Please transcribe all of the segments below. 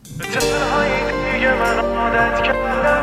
به تنهایی دیگه من عادت کردم.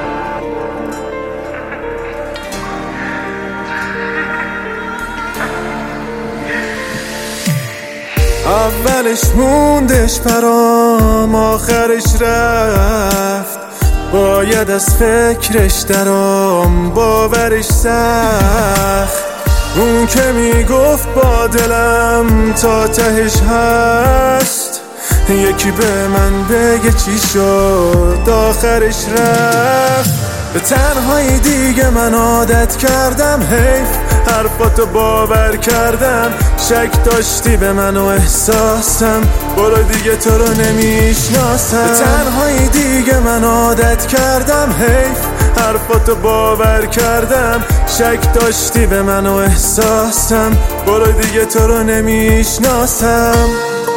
اولش موندش برام، آخرش رفت. باید از فکرش درام، باورش سخت. اون که میگفت با دلم تا تهش هست، یکی به من بگه چی شد آخرش رفت. به تنهایی دیگه من عادت کردم، حیف حرفاتو باور کردم. شک داشتی به من و احساسم، برو دیگه تو رو نمیشناسم. به تنهایی دیگه من عادت کردم، حیف حرفاتو باور کردم. شک داشتی به من و احساسم، برو دیگه تو رو نمیشناسم.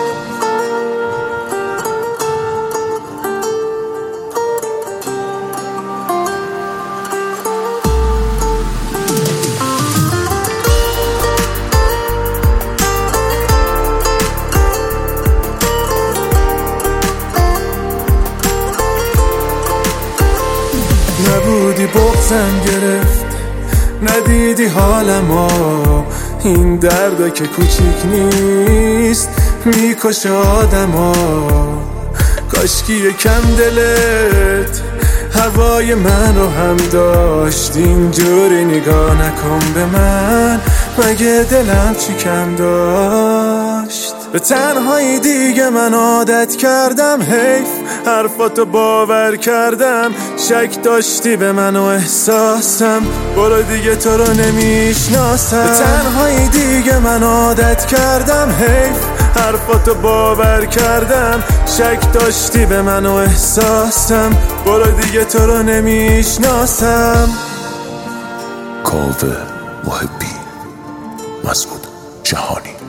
نبودی بغضم گرفت، ندیدی حالمو. این دردا که کوچیک نیست، میکشه آدمو. کاشکی یکم دلت هوای من رو هم داشت. اینجوری نگاه نکن به من، مگه دلم چی کم داشت؟ به تنهایی دیگه من عادت کردم، حیف حرفاتو باور کردم. شک داشتی به من و احساسم، برو دیگه تو رو نمیشناسم. به تنهایی دیگه من عادت کردم، حیف حرفاتو باور کردم. شک داشتی به من و احساسم، برو دیگه تو رو نمیشناسم. کاوه محبی، مسعود جهانی.